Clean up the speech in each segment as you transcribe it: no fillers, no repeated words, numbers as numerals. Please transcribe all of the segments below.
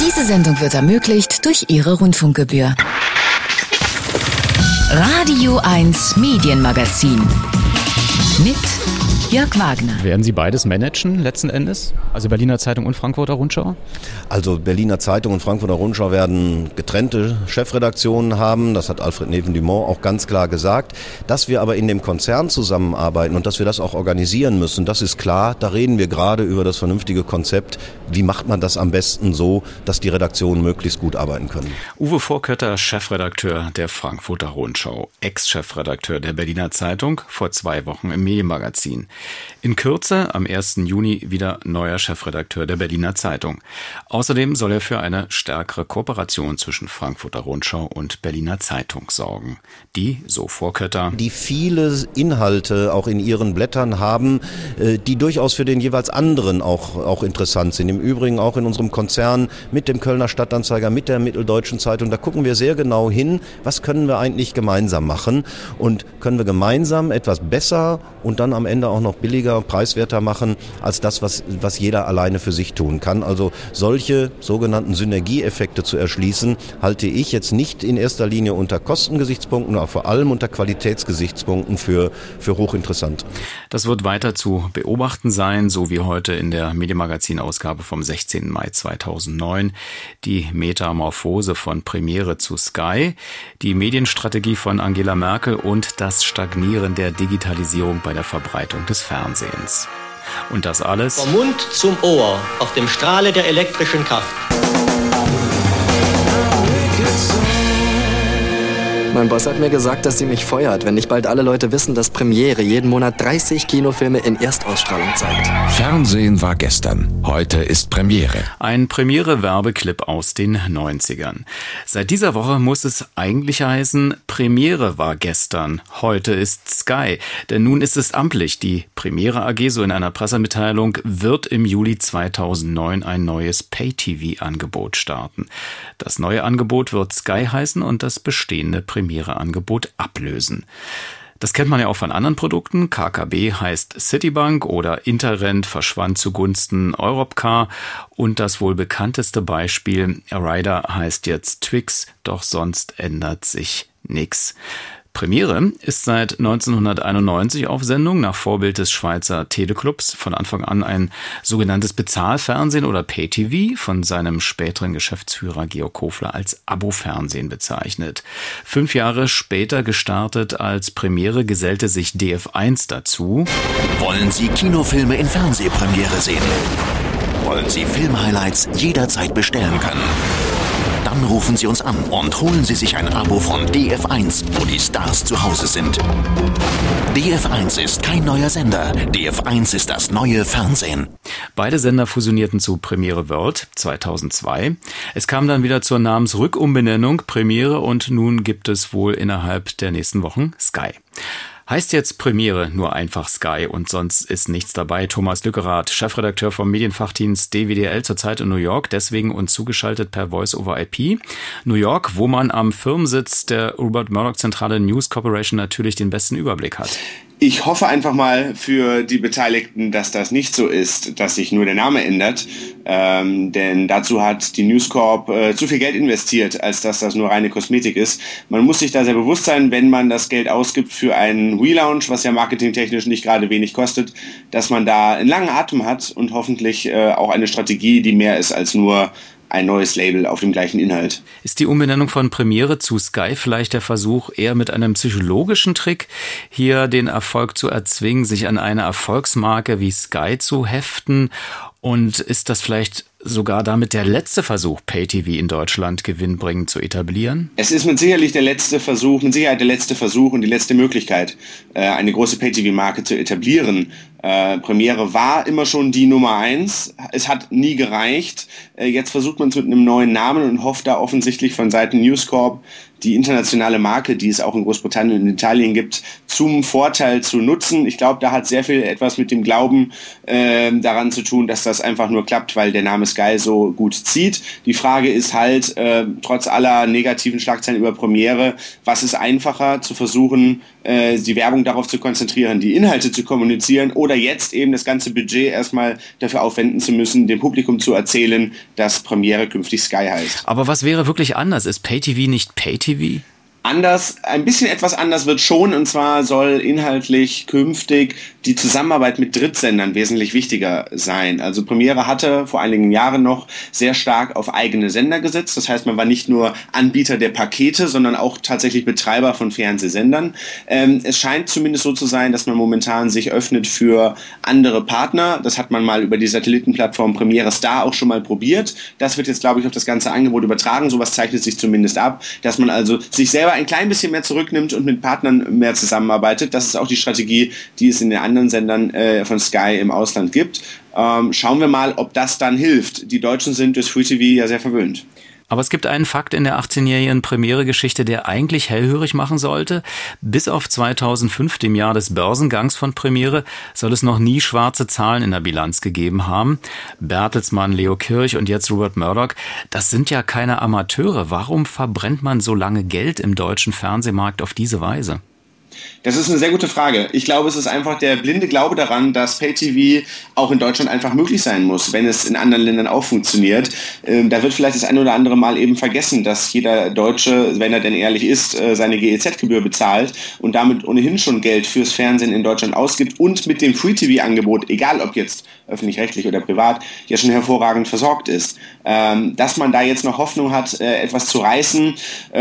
Diese Sendung wird ermöglicht durch Ihre Rundfunkgebühr. Radio 1 Medienmagazin mit Jörg Wagner. Werden Sie beides managen letzten Endes? Also Berliner Zeitung und Frankfurter Rundschau? Also Berliner Zeitung und Frankfurter Rundschau werden getrennte Chefredaktionen haben. Das hat Alfred Neven-Dumont auch ganz klar gesagt. Dass wir aber in dem Konzern zusammenarbeiten und dass wir das auch organisieren müssen, das ist klar. Da reden wir gerade über das vernünftige Konzept. Wie macht man das am besten so, dass die Redaktionen möglichst gut arbeiten können? Uwe Vorkötter, Chefredakteur der Frankfurter Rundschau, Ex-Chefredakteur der Berliner Zeitung, vor 2 Wochen im Medienmagazin. In Kürze, am 1. Juni, wieder neuer Chefredakteur der Berliner Zeitung. Außerdem soll er für eine stärkere Kooperation zwischen Frankfurter Rundschau und Berliner Zeitung sorgen. Die, so Vorkötter, die viele Inhalte auch in ihren Blättern haben, die durchaus für den jeweils anderen auch interessant sind. Im Übrigen auch in unserem Konzern mit dem Kölner Stadtanzeiger, mit der Mitteldeutschen Zeitung. Da gucken wir sehr genau hin, was können wir eigentlich gemeinsam machen und können wir gemeinsam etwas besser und dann am Ende auch noch billiger, preiswerter machen als das, was jeder alleine für sich tun kann. Also solche sogenannten Synergieeffekte zu erschließen, halte ich jetzt nicht in erster Linie unter Kostengesichtspunkten, aber vor allem unter Qualitätsgesichtspunkten für hochinteressant. Das wird weiter zu beobachten sein, so wie heute in der Medienmagazin-Ausgabe vom 16. Mai 2009. Die Metamorphose von Premiere zu Sky, die Medienstrategie von Angela Merkel und das Stagnieren der Digitalisierung bei der Verbreitung des Fernsehens. Und das alles vom Mund zum Ohr auf dem Strahle der elektrischen Kraft. Mein Boss hat mir gesagt, dass sie mich feuert, wenn nicht bald alle Leute wissen, dass Premiere jeden Monat 30 Kinofilme in Erstausstrahlung zeigt. Fernsehen war gestern, heute ist Premiere. Ein Premiere-Werbeclip aus den 90ern. Seit dieser Woche muss es eigentlich heißen, Premiere war gestern, heute ist Sky. Denn nun ist es amtlich. Die Premiere AG, so in einer Pressemitteilung, wird im Juli 2009 ein neues Pay-TV-Angebot starten. Das neue Angebot wird Sky heißen und das bestehende Premiere-Angebot ablösen. Das kennt man ja auch von anderen Produkten. KKB heißt Citibank oder Interrent verschwand zugunsten Europcar. Und das wohl bekannteste Beispiel, Rider heißt jetzt Twix, doch sonst ändert sich nichts. Premiere ist seit 1991 auf Sendung, nach Vorbild des Schweizer Teleclubs. Von Anfang an ein sogenanntes Bezahlfernsehen oder Pay-TV, von seinem späteren Geschäftsführer Georg Kofler als Abo-Fernsehen bezeichnet. 5 Jahre später gestartet als Premiere gesellte sich DF1 dazu. Wollen Sie Kinofilme in Fernsehpremiere sehen? Wollen Sie Filmhighlights jederzeit bestellen können? Dann rufen Sie uns an und holen Sie sich ein Abo von DF1, wo die Stars zu Hause sind. DF1 ist kein neuer Sender. DF1 ist das neue Fernsehen. Beide Sender fusionierten zu Premiere World 2002. Es kam dann wieder zur Namensrückumbenennung Premiere und nun gibt es wohl innerhalb der nächsten Wochen Sky. Heißt jetzt Premiere nur einfach Sky und sonst ist nichts dabei. Thomas Lückerath, Chefredakteur vom Medienfachdienst DWDL, zurzeit in New York, deswegen uns zugeschaltet per Voice-over-IP. New York, wo man am Firmensitz der Rupert Murdoch-Zentrale News Corporation natürlich den besten Überblick hat. Ich hoffe einfach mal für die Beteiligten, dass das nicht so ist, dass sich nur der Name ändert. Denn dazu hat die News Corp zu viel Geld investiert, als dass das nur reine Kosmetik ist. Man muss sich da sehr bewusst sein, wenn man das Geld ausgibt für einen Relaunch, was ja marketingtechnisch nicht gerade wenig kostet, dass man da einen langen Atem hat und hoffentlich auch eine Strategie, die mehr ist als nur ein neues Label auf dem gleichen Inhalt. Ist die Umbenennung von Premiere zu Sky vielleicht der Versuch, eher mit einem psychologischen Trick hier den Erfolg zu erzwingen, sich an eine Erfolgsmarke wie Sky zu heften? Und ist das vielleicht sogar damit der letzte Versuch, Pay-TV in Deutschland gewinnbringend zu etablieren? Es ist mit Sicherheit der letzte Versuch und die letzte Möglichkeit, eine große Pay-TV-Marke zu etablieren. Premiere war immer schon die Nummer 1. Es hat nie gereicht. Jetzt versucht man es mit einem neuen Namen und hofft da offensichtlich von Seiten News Corp die internationale Marke, die es auch in Großbritannien und Italien gibt, zum Vorteil zu nutzen. Ich glaube, da hat sehr viel etwas mit dem Glauben daran zu tun, dass das einfach nur klappt, weil der Name Sky Sky so gut zieht. Die Frage ist halt, trotz aller negativen Schlagzeilen über Premiere, was ist einfacher, zu versuchen, die Werbung darauf zu konzentrieren, die Inhalte zu kommunizieren oder jetzt eben das ganze Budget erstmal dafür aufwenden zu müssen, dem Publikum zu erzählen, dass Premiere künftig Sky heißt. Aber was wäre wirklich anders? Ist Pay-TV nicht Pay-TV? Anders, ein bisschen etwas anders wird schon, und zwar soll inhaltlich künftig die Zusammenarbeit mit Drittsendern wesentlich wichtiger sein. Also Premiere hatte vor einigen Jahren noch sehr stark auf eigene Sender gesetzt. Das heißt, man war nicht nur Anbieter der Pakete, sondern auch tatsächlich Betreiber von Fernsehsendern. Es scheint zumindest so zu sein, dass man momentan sich öffnet für andere Partner. Das hat man mal über die Satellitenplattform Premiere Star auch schon mal probiert. Das wird jetzt, glaube ich, auf das ganze Angebot übertragen. Sowas zeichnet sich zumindest ab, dass man also sich selber ein klein bisschen mehr zurücknimmt und mit Partnern mehr zusammenarbeitet. Das ist auch die Strategie, die es in den anderen Sendern von Sky im Ausland gibt. Schauen wir mal, ob das dann hilft. Die Deutschen sind durch Free TV ja sehr verwöhnt. Aber es gibt einen Fakt in der 18-jährigen Premiere-Geschichte, der eigentlich hellhörig machen sollte. Bis auf 2005, dem Jahr des Börsengangs von Premiere, soll es noch nie schwarze Zahlen in der Bilanz gegeben haben. Bertelsmann, Leo Kirch und jetzt Rupert Murdoch, das sind ja keine Amateure. Warum verbrennt man so lange Geld im deutschen Fernsehmarkt auf diese Weise? Das ist eine sehr gute Frage. Ich glaube, es ist einfach der blinde Glaube daran, dass Pay-TV auch in Deutschland einfach möglich sein muss, wenn es in anderen Ländern auch funktioniert. Da wird vielleicht das ein oder andere Mal eben vergessen, dass jeder Deutsche, wenn er denn ehrlich ist, seine GEZ-Gebühr bezahlt und damit ohnehin schon Geld fürs Fernsehen in Deutschland ausgibt und mit dem Free-TV-Angebot, egal ob jetzt öffentlich-rechtlich oder privat, ja schon hervorragend versorgt ist. Dass man da jetzt noch Hoffnung hat, etwas zu reißen.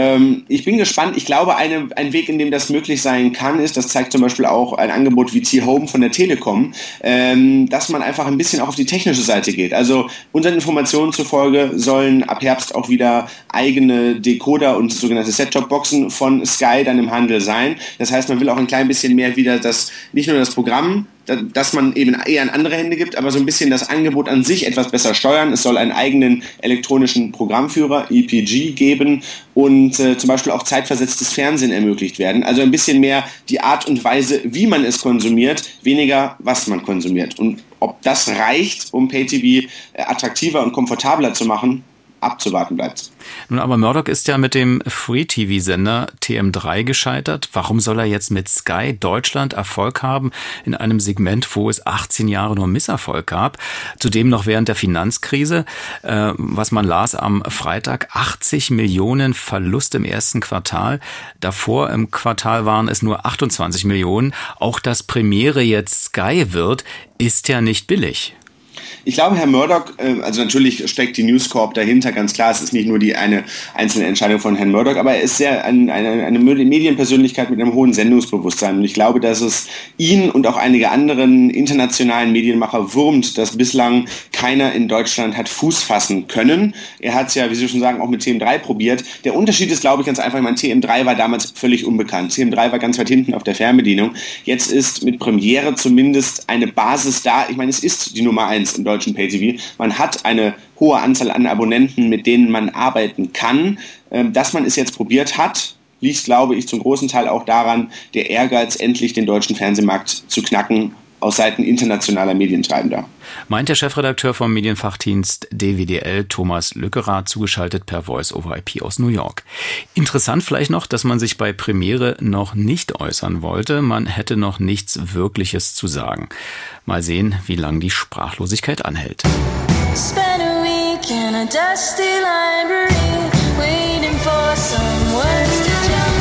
Ich bin gespannt. Ich glaube, ein Weg, in dem das möglich sein kann, ist, das zeigt zum Beispiel auch ein Angebot wie T-Home von der Telekom, dass man einfach ein bisschen auch auf die technische Seite geht. Also unseren Informationen zufolge sollen ab Herbst auch wieder eigene Decoder und sogenannte Set-Top-Boxen von Sky dann im Handel sein. Das heißt, man will auch ein klein bisschen mehr wieder nicht nur das Programm, dass man eben eher in andere Hände gibt, aber so ein bisschen das Angebot an sich etwas besser steuern. Es soll einen eigenen elektronischen Programmführer, EPG, geben und zum Beispiel auch zeitversetztes Fernsehen ermöglicht werden. Also ein bisschen mehr die Art und Weise, wie man es konsumiert, weniger was man konsumiert. Und ob das reicht, um Pay-TV attraktiver und komfortabler zu machen, abzuwarten bleibt. Nun, aber Murdoch ist ja mit dem Free-TV-Sender TM3 gescheitert. Warum soll er jetzt mit Sky Deutschland Erfolg haben in einem Segment, wo es 18 Jahre nur Misserfolg gab? Zudem noch während der Finanzkrise, was man las am Freitag, 80 Millionen Verlust im ersten Quartal. Davor im Quartal waren es nur 28 Millionen. Auch dass Premiere jetzt Sky wird, ist ja nicht billig. Ich glaube, Herr Murdoch, also natürlich steckt die News Corp dahinter, ganz klar, es ist nicht nur die eine einzelne Entscheidung von Herrn Murdoch, aber er ist sehr eine Medienpersönlichkeit mit einem hohen Sendungsbewusstsein. Und ich glaube, dass es ihn und auch einige anderen internationalen Medienmacher wurmt, dass bislang keiner in Deutschland hat Fuß fassen können. Er hat es ja, wie Sie schon sagen, auch mit TM3 probiert. Der Unterschied ist, glaube ich, ganz einfach, TM3 war damals völlig unbekannt. TM3 war ganz weit hinten auf der Fernbedienung. Jetzt ist mit Premiere zumindest eine Basis da. Ich meine, es ist die Nummer 1 im deutschen Pay-TV. Man hat eine hohe Anzahl an Abonnenten, mit denen man arbeiten kann. Dass man es jetzt probiert hat, liegt, glaube ich, zum großen Teil auch daran, der Ehrgeiz, endlich den deutschen Fernsehmarkt zu knacken, aus Seiten internationaler Medientreibender. Meint der Chefredakteur vom Medienfachdienst DWDL, Thomas Lückerath, zugeschaltet per Voice-over-IP aus New York. Interessant vielleicht noch, dass man sich bei Premiere noch nicht äußern wollte. Man hätte noch nichts Wirkliches zu sagen. Mal sehen, wie lange die Sprachlosigkeit anhält. Spend a week in a dusty library, waiting for some words to jump.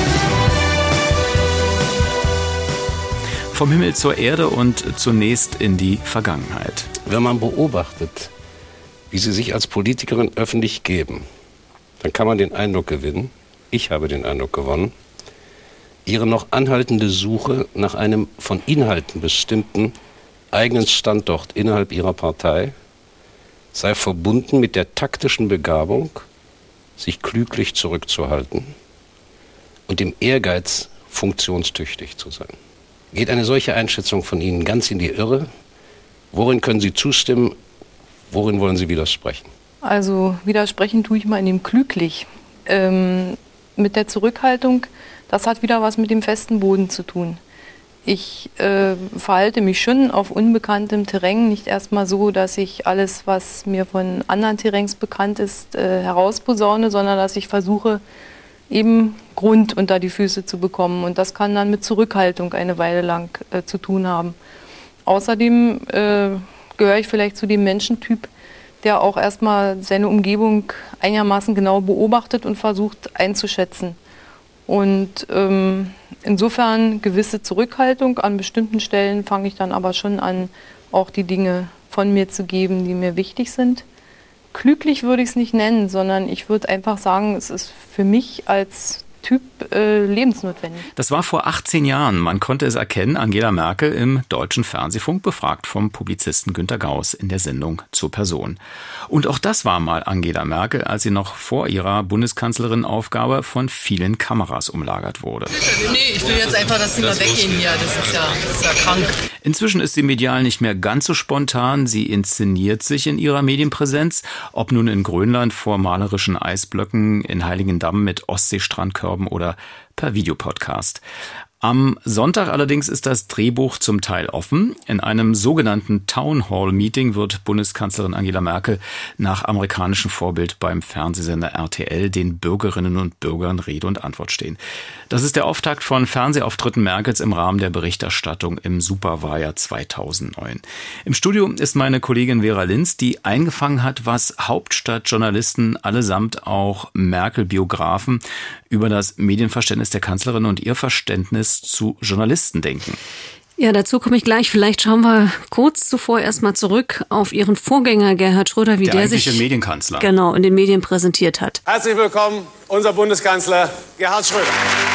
Vom Himmel zur Erde und zunächst in die Vergangenheit. Wenn man beobachtet, wie sie sich als Politikerin öffentlich geben, dann kann man den Eindruck gewinnen, ich habe den Eindruck gewonnen, ihre noch anhaltende Suche nach einem von Inhalten bestimmten eigenen Standort innerhalb ihrer Partei sei verbunden mit der taktischen Begabung, sich klüglich zurückzuhalten und dem Ehrgeiz, funktionstüchtig zu sein. Geht eine solche Einschätzung von Ihnen ganz in die Irre? Worin können Sie zustimmen? Worin wollen Sie widersprechen? Also widersprechen tue ich mal in dem klüglich. Mit der Zurückhaltung, das hat wieder was mit dem festen Boden zu tun. Ich verhalte mich schon auf unbekanntem Terrain, nicht erstmal so, dass ich alles, was mir von anderen Terrains bekannt ist, herausposaune, sondern dass ich versuche, eben Grund unter die Füße zu bekommen. Und das kann dann mit Zurückhaltung eine Weile lang zu tun haben. Außerdem gehöre ich vielleicht zu dem Menschentyp, der auch erstmal seine Umgebung einigermaßen genau beobachtet und versucht einzuschätzen. Und insofern gewisse Zurückhaltung. An bestimmten Stellen fange ich dann aber schon an, auch die Dinge von mir zu geben, die mir wichtig sind. Klüglich würde ich es nicht nennen, sondern ich würde einfach sagen, es ist für mich als Typ lebensnotwendig. Das war vor 18 Jahren. Man konnte es erkennen, Angela Merkel im Deutschen Fernsehfunk, befragt vom Publizisten Günter Gauss in der Sendung Zur Person. Und auch das war mal Angela Merkel, als sie noch vor ihrer Bundeskanzlerin-Aufgabe von vielen Kameras umlagert wurde. Nee, ich will jetzt einfach, dass Sie mal weggehen hier. Das ist ja krank. Inzwischen ist sie medial nicht mehr ganz so spontan. Sie inszeniert sich in ihrer Medienpräsenz, ob nun in Grönland vor malerischen Eisblöcken, in Heiligendamm mit Ostseestrandkörben oder per Videopodcast. Am Sonntag allerdings ist das Drehbuch zum Teil offen. In einem sogenannten Town Hall Meeting wird Bundeskanzlerin Angela Merkel nach amerikanischem Vorbild beim Fernsehsender RTL den Bürgerinnen und Bürgern Rede und Antwort stehen. Das ist der Auftakt von Fernsehauftritten Merkels im Rahmen der Berichterstattung im Superwahljahr 2009. Im Studio ist meine Kollegin Vera Linz, die eingefangen hat, was Hauptstadtjournalisten, allesamt auch Merkel-Biografen, über das Medienverständnis der Kanzlerin und ihr Verständnis zu Journalisten denken. Ja, dazu komme ich gleich. Vielleicht schauen wir kurz zuvor erstmal zurück auf Ihren Vorgänger Gerhard Schröder, wie der sich Medienkanzler genau in den Medien präsentiert hat. Herzlich willkommen, unser Bundeskanzler Gerhard Schröder.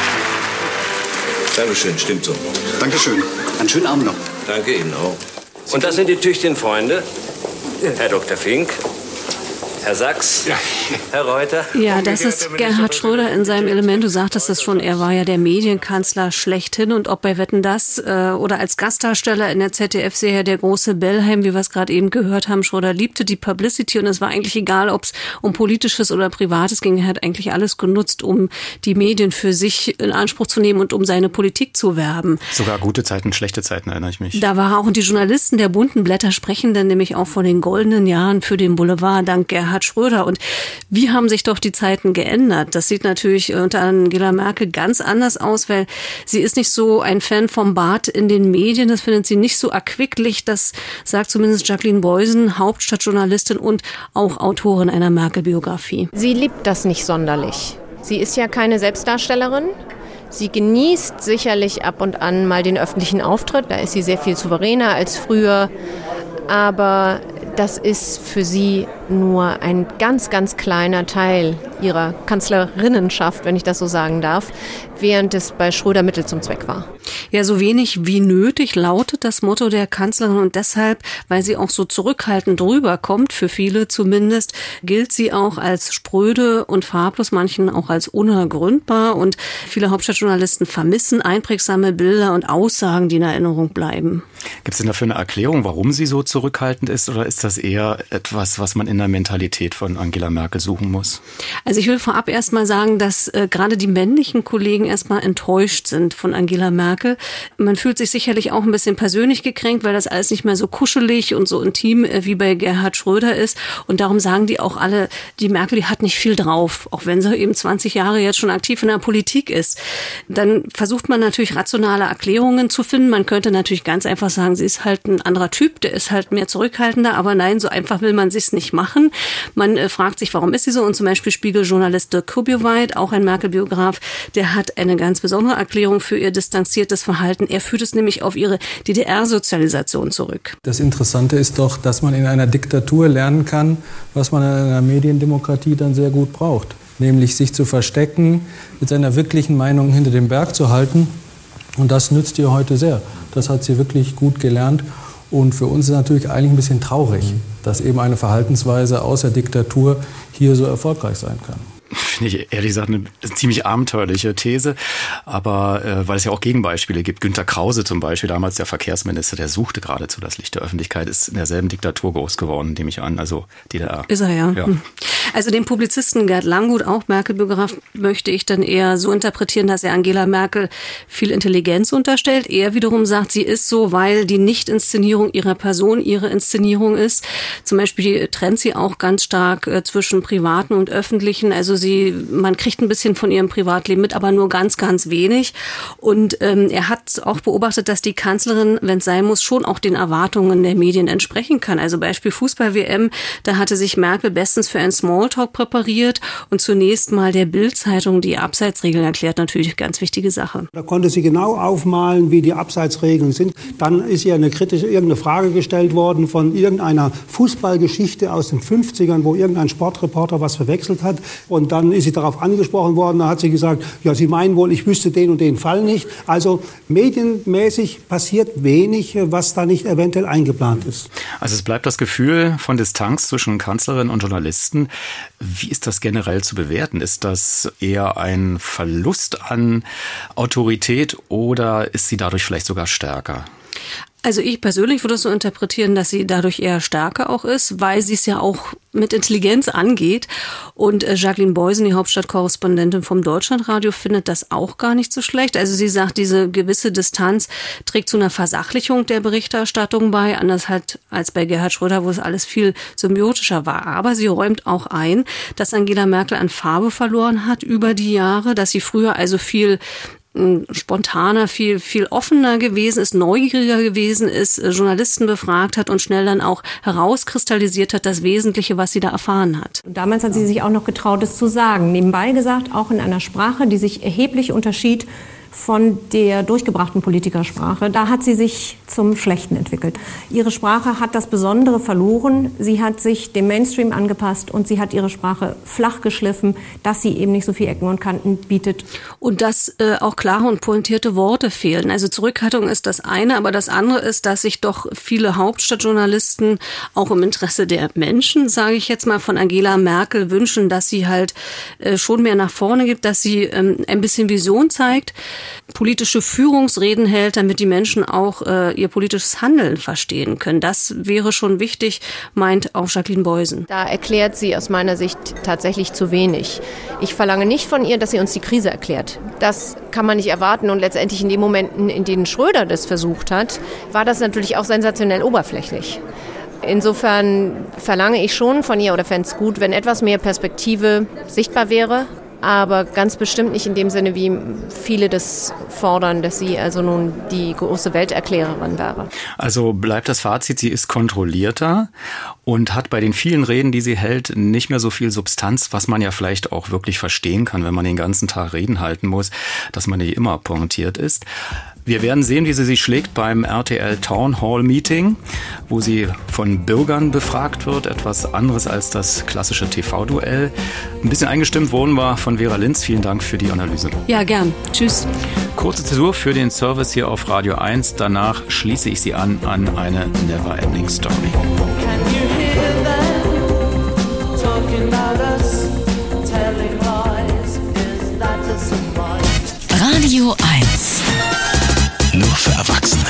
Dankeschön, stimmt so. Dankeschön. Einen schönen Abend noch. Danke Ihnen auch. Und das sind die tüchtigen Freunde, Herr Dr. Fink, Herr Sachs, Herr Reuter. Ja, das ist Gerhard Schröder in seinem Element. Du sagtest es schon, er war ja der Medienkanzler schlechthin. Und ob bei Wetten, dass oder als Gastdarsteller in der ZDF-Serie Der große Bellheim, wie wir es gerade eben gehört haben, Schröder liebte die Publicity und es war eigentlich egal, ob es um Politisches oder Privates ging. Er hat eigentlich alles genutzt, um die Medien für sich in Anspruch zu nehmen und um seine Politik zu werben. Sogar gute Zeiten, schlechte Zeiten, erinnere ich mich. Da waren auch die Journalisten der bunten Blätter sprechen dann nämlich auch von den goldenen Jahren für den Boulevard dank Gerhard Schröder. Und wie haben sich doch die Zeiten geändert? Das sieht natürlich unter Angela Merkel ganz anders aus, weil sie ist nicht so ein Fan vom Bad in den Medien. Das findet sie nicht so erquicklich. Das sagt zumindest Jacqueline Beusen, Hauptstadtjournalistin und auch Autorin einer Merkel-Biografie. Sie liebt das nicht sonderlich. Sie ist ja keine Selbstdarstellerin. Sie genießt sicherlich ab und an mal den öffentlichen Auftritt. Da ist sie sehr viel souveräner als früher. Aber das ist für sie nur ein ganz, ganz kleiner Teil ihrer Kanzlerinnenschaft, wenn ich das so sagen darf, während es bei Schröder Mittel zum Zweck war. Ja, so wenig wie nötig lautet das Motto der Kanzlerin und deshalb, weil sie auch so zurückhaltend rüberkommt, für viele zumindest, gilt sie auch als spröde und farblos, manchen auch als unergründbar und viele Hauptstadtjournalisten vermissen einprägsame Bilder und Aussagen, die in Erinnerung bleiben. Gibt es denn dafür eine Erklärung, warum sie so zurückhaltend ist oder ist das eher etwas, was man in der Mentalität von Angela Merkel suchen muss? Also ich will vorab erst mal sagen, dass gerade die männlichen Kollegen erstmal enttäuscht sind von Angela Merkel. Man fühlt sich sicherlich auch ein bisschen persönlich gekränkt, weil das alles nicht mehr so kuschelig und so intim wie bei Gerhard Schröder ist. Und darum sagen die auch alle, die Merkel, die hat nicht viel drauf, auch wenn sie eben 20 Jahre jetzt schon aktiv in der Politik ist. Dann versucht man natürlich rationale Erklärungen zu finden. Man könnte natürlich ganz einfach sagen, sie ist halt ein anderer Typ, der ist halt mehr zurückhaltender. Aber nein, so einfach will man sich's nicht machen. Man fragt sich, warum ist sie so? Und zum Beispiel Spiegeljournalist Dirk Kurbjuweit, auch ein Merkel-Biograf, der hat eine ganz besondere Erklärung für ihr distanziertes Verhalten. Er führt es nämlich auf ihre DDR-Sozialisation zurück. Das Interessante ist doch, dass man in einer Diktatur lernen kann, was man in einer Mediendemokratie dann sehr gut braucht. Nämlich sich zu verstecken, mit seiner wirklichen Meinung hinter dem Berg zu halten. Und das nützt ihr heute sehr. Das hat sie wirklich gut gelernt. Und für uns ist natürlich eigentlich ein bisschen traurig, dass eben eine Verhaltensweise aus der Diktatur hier so erfolgreich sein kann. finde ich ehrlich gesagt eine ziemlich abenteuerliche These. Aber weil es ja auch Gegenbeispiele gibt. Günter Krause zum Beispiel, damals der Verkehrsminister, der suchte geradezu das Licht der Öffentlichkeit, ist in derselben Diktatur groß geworden, nehme ich an, also DDR. Ist er, ja. Also den Publizisten Gerd Langguth, auch Merkel-Biograf, möchte ich dann eher so interpretieren, dass er Angela Merkel viel Intelligenz unterstellt. Er wiederum sagt, sie ist so, weil die Nicht-Inszenierung ihrer Person ihre Inszenierung ist. Zum Beispiel trennt sie auch ganz stark zwischen Privaten und Öffentlichen. Also man kriegt ein bisschen von ihrem Privatleben mit, aber nur ganz, ganz wenig. Und er hat auch beobachtet, dass die Kanzlerin, wenn es sein muss, schon auch den Erwartungen der Medien entsprechen kann. Also Beispiel Fußball-WM, da hatte sich Merkel bestens für einen Smalltalk präpariert und zunächst mal der Bild-Zeitung die Abseitsregeln erklärt. Natürlich ganz wichtige Sache. Da konnte sie genau aufmalen, wie die Abseitsregeln sind. Dann ist ihr irgendeine Frage gestellt worden von irgendeiner Fußballgeschichte aus den 50ern, wo irgendein Sportreporter was verwechselt hat. Und dann ist sie darauf angesprochen worden. Da hat sie gesagt, ja, Sie meinen wohl, ich wüsste den und den Fall nicht. Also medienmäßig passiert wenig, was da nicht eventuell eingeplant ist. Also es bleibt das Gefühl von Distanz zwischen Kanzlerin und Journalisten. Wie ist das generell zu bewerten? Ist das eher ein Verlust an Autorität oder ist sie dadurch vielleicht sogar stärker? Also ich persönlich würde es so interpretieren, dass sie dadurch eher stärker auch ist, weil sie es ja auch mit Intelligenz angeht. Und Jacqueline Beusen, die Hauptstadtkorrespondentin vom Deutschlandradio, findet das auch gar nicht so schlecht. Also sie sagt, diese gewisse Distanz trägt zu einer Versachlichung der Berichterstattung bei, anders halt als bei Gerhard Schröder, wo es alles viel symbiotischer war. Aber sie räumt auch ein, dass Angela Merkel an Farbe verloren hat über die Jahre, dass sie früher also viel spontaner, viel offener gewesen ist, neugieriger gewesen ist, Journalisten befragt hat und schnell dann auch herauskristallisiert hat, das Wesentliche, was sie da erfahren hat. Und damals hat sie sich auch noch getraut, es zu sagen. Nebenbei gesagt, auch in einer Sprache, die sich erheblich unterschied von der durchgebrachten Politikersprache. Da hat sie sich zum Schlechten entwickelt. Ihre Sprache hat das Besondere verloren. Sie hat sich dem Mainstream angepasst und sie hat ihre Sprache flach geschliffen, dass sie eben nicht so viel Ecken und Kanten bietet. Und dass auch klare und pointierte Worte fehlen. Also Zurückhaltung ist das eine, aber das andere ist, dass sich doch viele Hauptstadtjournalisten auch im Interesse der Menschen, sage ich jetzt mal, von Angela Merkel wünschen, dass sie halt schon mehr nach vorne gibt, dass sie ein bisschen Vision zeigt, politische Führungsreden hält, damit die Menschen auch ihr politisches Handeln verstehen können. Das wäre schon wichtig, meint auch Jacqueline Beusen. Da erklärt sie aus meiner Sicht tatsächlich zu wenig. Ich verlange nicht von ihr, dass sie uns die Krise erklärt. Das kann man nicht erwarten und letztendlich in den Momenten, in denen Schröder das versucht hat, war das natürlich auch sensationell oberflächlich. Insofern verlange ich schon von ihr oder fände es gut, wenn etwas mehr Perspektive sichtbar wäre. Aber ganz bestimmt nicht in dem Sinne, wie viele das fordern, dass sie also nun die große Welterklärerin wäre. Also bleibt das Fazit, sie ist kontrollierter und hat bei den vielen Reden, die sie hält, nicht mehr so viel Substanz, was man ja vielleicht auch wirklich verstehen kann, wenn man den ganzen Tag Reden halten muss, dass man nicht immer pointiert ist. Wir werden sehen, wie sie sich schlägt beim RTL Town Hall Meeting, wo sie von Bürgern befragt wird. Etwas anderes als das klassische TV-Duell. Ein bisschen eingestimmt wurden wir von Vera Linz. Vielen Dank für die Analyse. Ja, gern. Tschüss. Kurze Zäsur für den Service hier auf Radio 1. Danach schließe ich Sie an eine Never-Ending Story. Radio 1. Nur für Erwachsene.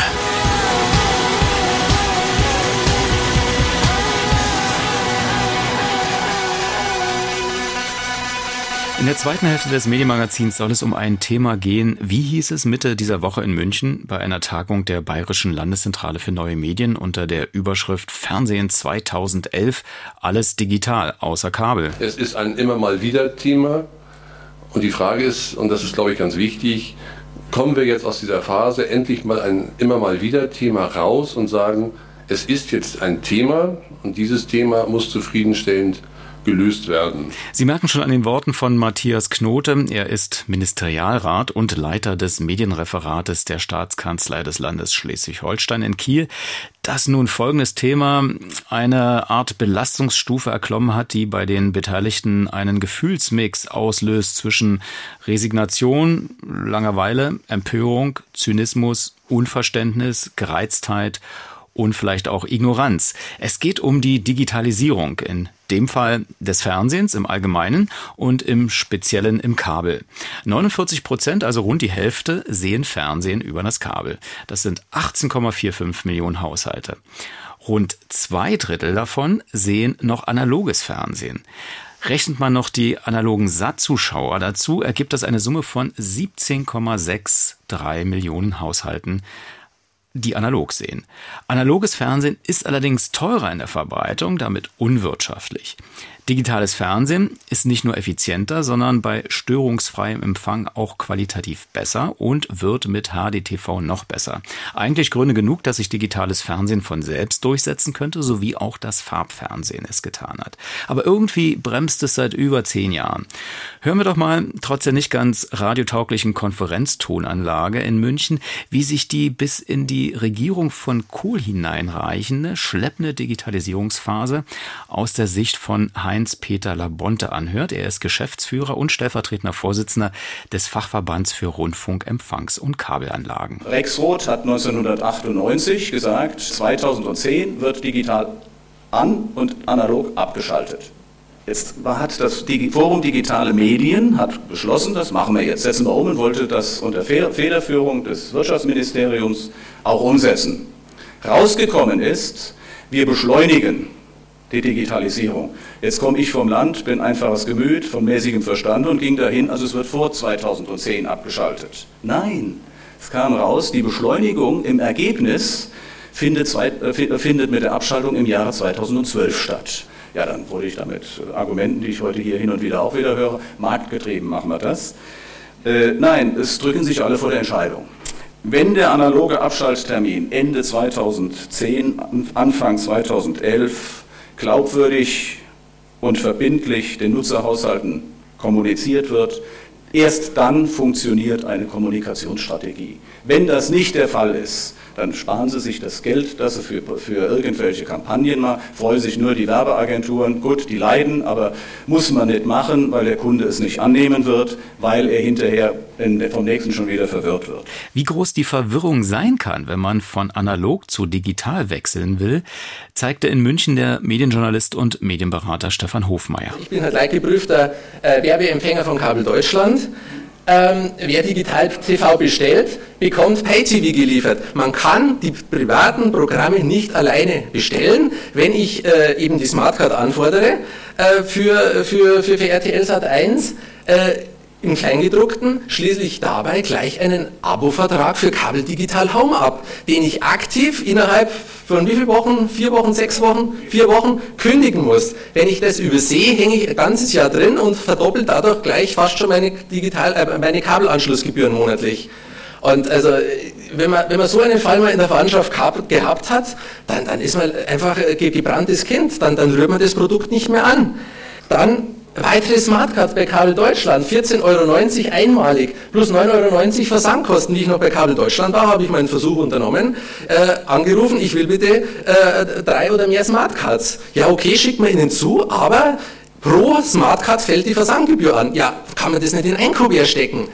In der zweiten Hälfte des Medienmagazins soll es um ein Thema gehen. Wie hieß es Mitte dieser Woche in München bei einer Tagung der Bayerischen Landeszentrale für neue Medien unter der Überschrift Fernsehen 2011, alles digital, außer Kabel. Es ist ein immer mal wieder Thema und die Frage ist, und das ist glaube ich ganz wichtig, kommen wir jetzt aus dieser Phase endlich mal ein immer mal wieder Thema raus und sagen, es ist jetzt ein Thema und dieses Thema muss zufriedenstellend gelöst werden. Sie merken schon an den Worten von Matthias Knote, er ist Ministerialrat und Leiter des Medienreferates der Staatskanzlei des Landes Schleswig-Holstein in Kiel, dass nun folgendes Thema eine Art Belastungsstufe erklommen hat, die bei den Beteiligten einen Gefühlsmix auslöst zwischen Resignation, Langeweile, Empörung, Zynismus, Unverständnis, Gereiztheit und vielleicht auch Ignoranz. Es geht um die Digitalisierung, in dem Fall des Fernsehens im Allgemeinen und im Speziellen im Kabel. 49%, also rund die Hälfte, sehen Fernsehen über das Kabel. Das sind 18,45 Millionen Haushalte. Rund 2/3 davon sehen noch analoges Fernsehen. Rechnet man noch die analogen Sattzuschauer dazu, ergibt das eine Summe von 17,63 Millionen Haushalten, die analog sehen. Analoges Fernsehen ist allerdings teurer in der Verbreitung, damit unwirtschaftlich. Digitales Fernsehen ist nicht nur effizienter, sondern bei störungsfreiem Empfang auch qualitativ besser und wird mit HDTV noch besser. Eigentlich Gründe genug, dass sich digitales Fernsehen von selbst durchsetzen könnte, so wie auch das Farbfernsehen es getan hat. Aber irgendwie bremst es seit über 10 Jahren. Hören wir doch mal, trotz der nicht ganz radiotauglichen Konferenztonanlage in München, wie sich die bis in die Regierung von Kohl hineinreichende, schleppende Digitalisierungsphase aus der Sicht von Heinz-Peter Labonte anhört. Er ist Geschäftsführer und stellvertretender Vorsitzender des Fachverbands für Rundfunk-, Empfangs- und Kabelanlagen. Rexroth hat 1998 gesagt, 2010 wird digital an und analog abgeschaltet. Jetzt hat das Forum Digitale Medien beschlossen, das machen wir jetzt, setzen wir um und wollte das unter Federführung des Wirtschaftsministeriums auch umsetzen. Rausgekommen ist, wir beschleunigen die Digitalisierung. Jetzt komme ich vom Land, bin einfaches Gemüt, von mäßigem Verstand und ging dahin, also es wird vor 2010 abgeschaltet. Nein, es kam raus, die Beschleunigung im Ergebnis findet mit der Abschaltung im Jahre 2012 statt. Ja, dann wurde ich da mit Argumenten, die ich heute hier hin und wieder auch wieder höre, marktgetrieben machen wir das. Nein, es drücken sich alle vor der Entscheidung. Wenn der analoge Abschalttermin Ende 2010, Anfang 2011 glaubwürdig und verbindlich den Nutzerhaushalten kommuniziert wird, erst dann funktioniert eine Kommunikationsstrategie. Wenn das nicht der Fall ist, dann sparen Sie sich das Geld, das Sie für irgendwelche Kampagnen machen, freuen sich nur die Werbeagenturen, gut, die leiden, aber muss man nicht machen, weil der Kunde es nicht annehmen wird, weil er hinterher vom nächsten schon wieder verwirrt wird. Wie groß die Verwirrung sein kann, wenn man von analog zu digital wechseln will, zeigte in München der Medienjournalist und Medienberater Stefan Hofmeier. Ich bin halt leitgeprüfter Werbeempfänger von Kabel Deutschland. Wer Digital-TV bestellt, bekommt Pay-TV geliefert. Man kann die privaten Programme nicht alleine bestellen. Wenn ich eben die Smartcard anfordere für RTL Sat.1, im Kleingedruckten schließe ich dabei gleich einen Abo-Vertrag für Kabel Digital Home ab, den ich aktiv innerhalb von wie viele Wochen? 4 Wochen, 6 Wochen, 4 Wochen kündigen muss. Wenn ich das übersehe, hänge ich ein ganzes Jahr drin und verdoppelt dadurch gleich fast schon meine Kabelanschlussgebühren monatlich. Und also, wenn man so einen Fall mal in der Verwandtschaft gehabt hat, dann ist man einfach gebranntes Kind, dann rührt man das Produkt nicht mehr an. Dann weitere Smartcards bei Kabel Deutschland, 14,90 € einmalig, plus 9,90 € Versandkosten, wie ich noch bei Kabel Deutschland war, habe ich meinen Versuch unternommen, angerufen, ich will bitte 3 oder mehr Smartcards. Ja, okay, schickt man Ihnen zu, aber pro Smartcard fällt die Versandgebühr an. Ja, kann man das nicht in ein Kuvert stecken?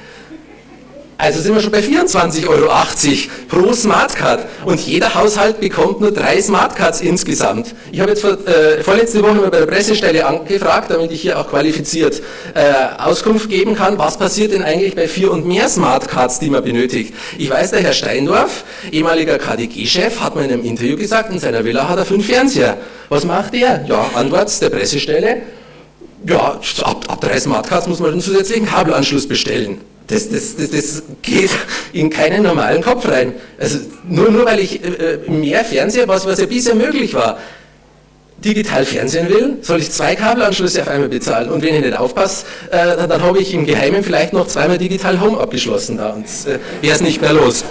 Also sind wir schon bei 24,80 € pro Smartcard und jeder Haushalt bekommt nur 3 Smartcards insgesamt. Ich habe jetzt vorletzte Woche mal bei der Pressestelle angefragt, damit ich hier auch qualifiziert Auskunft geben kann, was passiert denn eigentlich bei 4 und mehr Smartcards, die man benötigt. Ich weiß, der Herr Steindorf, ehemaliger KDG-Chef, hat mir in einem Interview gesagt, in seiner Villa hat er 5 Fernseher. Was macht er? Ja, Antwort der Pressestelle, ja, ab 3 Smartcards muss man einen zusätzlichen Kabelanschluss bestellen. Das geht in keinen normalen Kopf rein. Also nur weil ich mehr Fernseher, was ja bisher möglich war, digital fernsehen will, soll ich 2 Kabelanschlüsse auf einmal bezahlen. Und wenn ich nicht aufpasse, dann habe ich im Geheimen vielleicht noch 2-mal Digital Home abgeschlossen. Da wäre es nicht mehr los.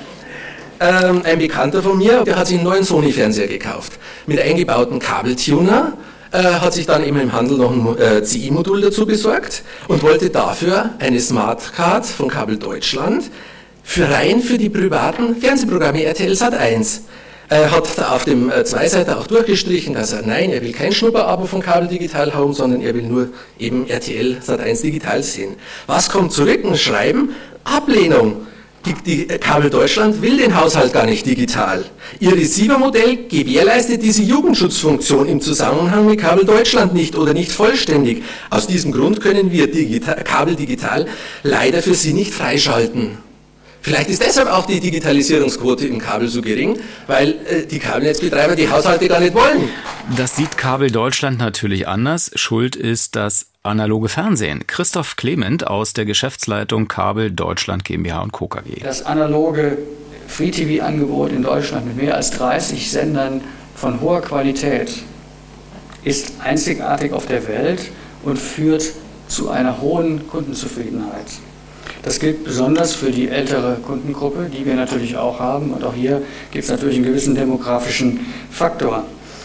Ein Bekannter von mir, der hat sich einen neuen Sony-Fernseher gekauft. Mit eingebautem Kabeltuner. Hat sich dann eben im Handel noch ein CI-Modul dazu besorgt und wollte dafür eine Smartcard von Kabel Deutschland für die privaten Fernsehprogramme RTL Sat.1. Hat da auf dem Zweiseiter auch durchgestrichen, dass er nein, er will kein Schnupperabo von Kabel Digital Home, sondern er will nur eben RTL Sat.1 digital sehen. Was kommt zurück? Ein Schreiben, Ablehnung. Die Kabel Deutschland will den Haushalt gar nicht digital. Ihr Receiver-Modell gewährleistet diese Jugendschutzfunktion im Zusammenhang mit Kabel Deutschland nicht oder nicht vollständig. Aus diesem Grund können wir Kabel digital leider für Sie nicht freischalten. Vielleicht ist deshalb auch die Digitalisierungsquote im Kabel so gering, weil die Kabelnetzbetreiber die Haushalte gar nicht wollen. Das sieht Kabel Deutschland natürlich anders. Schuld ist das analoge Fernsehen. Christoph Clement aus der Geschäftsleitung Kabel Deutschland GmbH & Co. KG. Das analoge Free-TV-Angebot in Deutschland mit mehr als 30 Sendern von hoher Qualität ist einzigartig auf der Welt und führt zu einer hohen Kundenzufriedenheit. Das gilt besonders für die ältere Kundengruppe, die wir natürlich auch haben. Und auch hier gibt es natürlich einen gewissen demografischen Faktor.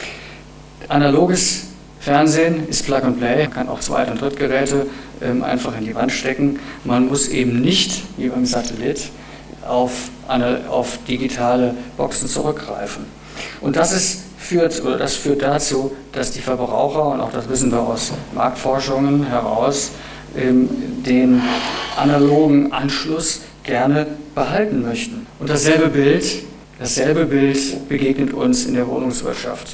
Analoges Fernsehen ist Plug and Play, man kann auch Zweit- und Drittgeräte einfach in die Wand stecken. Man muss eben nicht, wie beim Satellit, auf digitale Boxen zurückgreifen. Und das führt dazu, dass die Verbraucher, und auch das wissen wir aus Marktforschungen heraus, den analogen Anschluss gerne behalten möchten. Und dasselbe Bild begegnet uns in der Wohnungswirtschaft.